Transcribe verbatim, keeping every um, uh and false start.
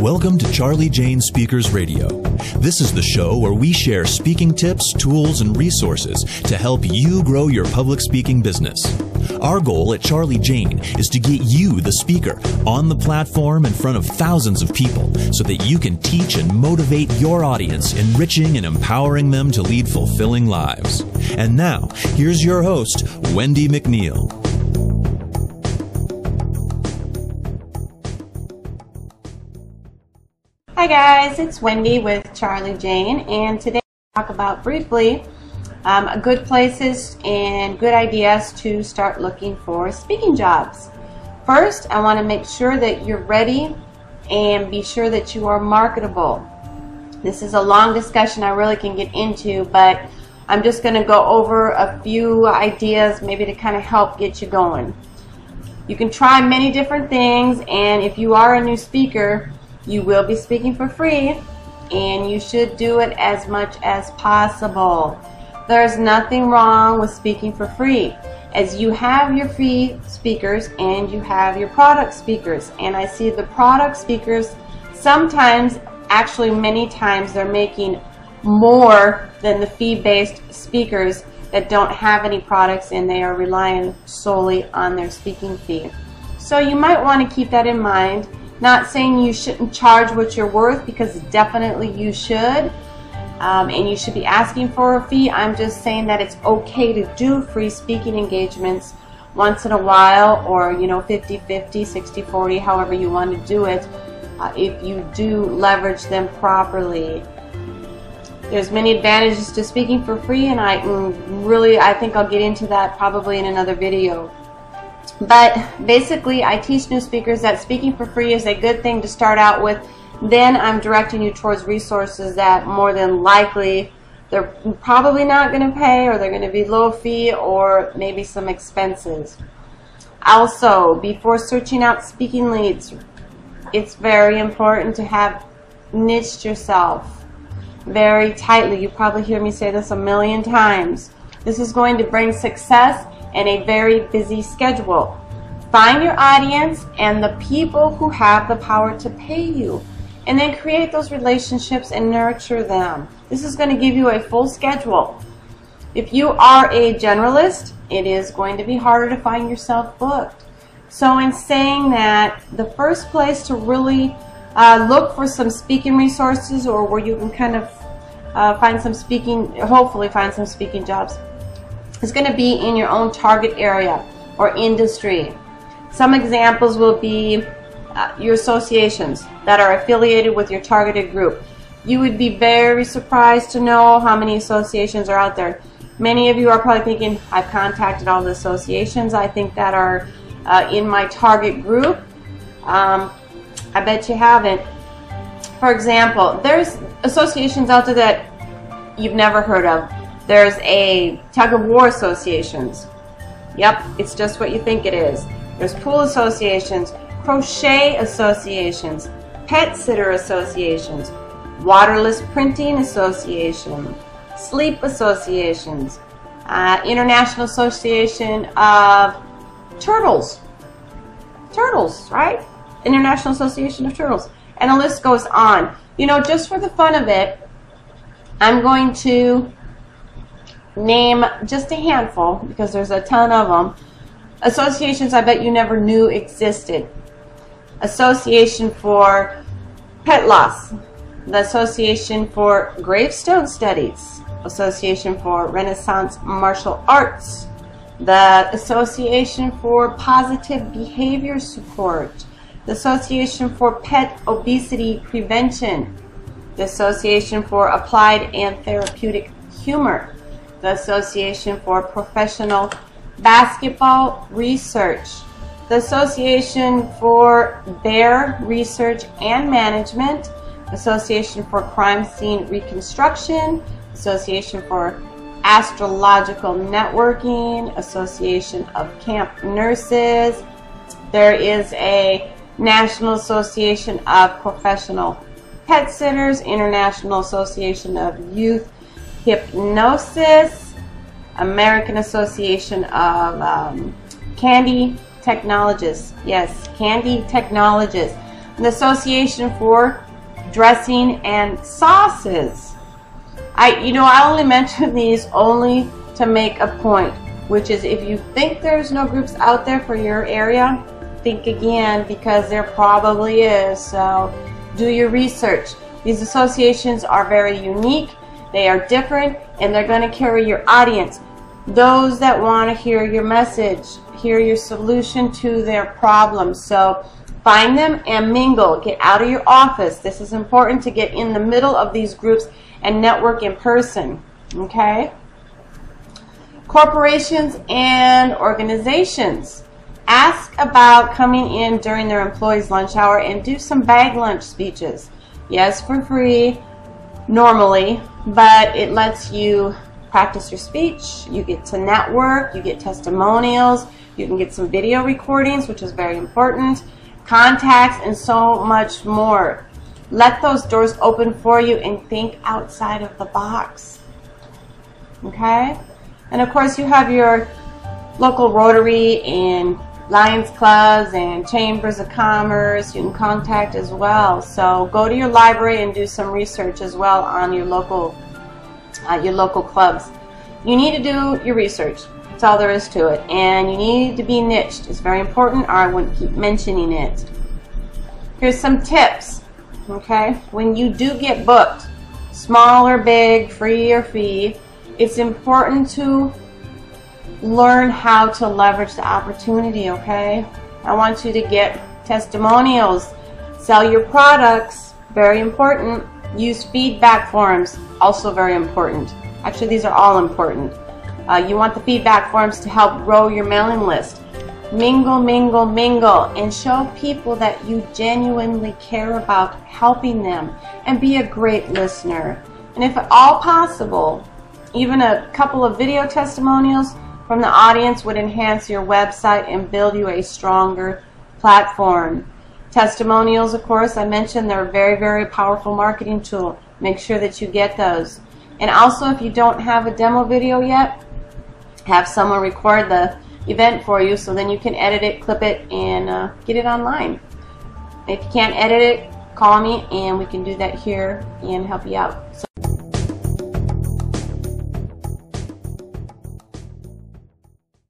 Welcome to Charlie Jane Speakers Radio. This is the show where we share speaking tips, tools, and resources to help you grow your public speaking business. Our goal at Charlie Jane is to get you, the speaker, on the platform in front of thousands of people so that you can teach and motivate your audience, enriching and empowering them to lead fulfilling lives. And now, here's your host, Wendy McNeil. Hi guys, it's Wendy with Charlie Jane, and today I'll talk about briefly um, good places and good ideas to start looking for speaking jobs. First, I want to make sure that you're ready and be sure that you are marketable. This is a long discussion I really can get into, but I'm just going to go over a few ideas maybe to kind of help get you going. You can try many different things, and if you are a new speaker, you will be speaking for free, and you should do it as much as possible. There's nothing wrong with speaking for free, as you have your free speakers and you have your product speakers. And I see the product speakers sometimes, actually many times, they're making more than the fee-based speakers that don't have any products and they are relying solely on their speaking fee. So you might want to keep that in mind. Not saying you shouldn't charge what you're worth, because definitely you should, um, and you should be asking for a fee. I'm just saying that it's okay to do free speaking engagements once in a while, or you know, fifty fifty, sixty forty, however you want to do it, uh, if you do leverage them properly. There's many advantages to speaking for free, and I mm, really I think I'll get into that probably in another video. But basically, I teach new speakers that speaking for free is a good thing to start out with. Then I'm directing you towards resources that more than likely they're probably not going to pay, or they're going to be low fee, or maybe some expenses. Also, before searching out speaking leads, it's very important to have niched yourself very tightly. You probably hear me say this a million times. This is going to bring success and a very busy schedule. Find your audience and the people who have the power to pay you, and then create those relationships and nurture them. This is going to give you a full schedule. If you are a generalist, it is going to be harder to find yourself booked. So in saying that, the first place to really uh, look for some speaking resources, or where you can kind of uh, find some speaking, hopefully find some speaking jobs, is going to be in your own target area or industry. Some examples will be uh, your associations that are affiliated with your targeted group. You would be very surprised to know how many associations are out there. Many of you are probably thinking, I've contacted all the associations I think that are uh, in my target group. Um, I bet you haven't. For example, there's associations out there that you've never heard of. There's a tug of war associations. Yep, it's just what you think it is. There's pool associations, crochet associations, pet sitter associations, waterless printing association, sleep associations, uh, International Association of Turtles. Turtles, right? International Association of Turtles. And the list goes on. You know, just for the fun of it, I'm going to name just a handful, because there's a ton of them. Associations I bet you never knew existed. Association for Pet Loss, the Association for Gravestone Studies, Association for Renaissance Martial Arts, the Association for Positive Behavior Support, the Association for Pet Obesity Prevention, the Association for Applied and Therapeutic Humor, the Association for Professional Basketball Research, the Association for Bear Research and Management, Association for Crime Scene Reconstruction, Association for Astrological Networking, Association of Camp Nurses. There is a National Association of Professional Pet Sitters, International Association of Youth Hypnosis, American Association of um, Candy Technologists. Yes, Candy Technologists. an association for dressing and sauces. I, you know, I only mention these only to make a point, which is if you think there's no groups out there for your area, think again, because there probably is. So do your research. These associations are very unique, they are different, and they're going to carry your audience. Those that want to hear your message, hear your solution to their problems. So find them and mingle. Get out of your office. This is important to get in the middle of these groups and network in person. Okay? Corporations and organizations. Ask about coming in during their employees' lunch hour and do some bag lunch speeches. Yes, for free, normally, but it lets you practice your speech. You get to network, you get testimonials, you can get some video recordings, which is very important, contacts, and so much more. Let those doors open for you and think outside of the box. Okay? And of course you have your local Rotary and Lions Clubs and Chambers of Commerce you can contact as well. So go to your library and do some research as well on your local uh, your local clubs. You need to do your research. That's all there is to it. And you need to be niched. It's very important, or I wouldn't keep mentioning it. Here's some tips. Okay, when you do get booked, small or big, free or fee, it's important to learn how to leverage the opportunity. Okay, I want you to get testimonials, sell your products, very important. Use feedback forms, also very important. Actually, these are all important. Uh, you want the feedback forms to help grow your mailing list. Mingle, mingle, mingle, and show people that you genuinely care about helping them, and be a great listener. And if at all possible, even a couple of video testimonials from the audience would enhance your website and build you a stronger platform. Testimonials, of course, I mentioned they're a very, very powerful marketing tool. Make sure that you get those. And also, if you don't have a demo video yet, have someone record the event for you, so then you can edit it, clip it, and uh, get it online. If you can't edit it, call me and we can do that here and help you out. So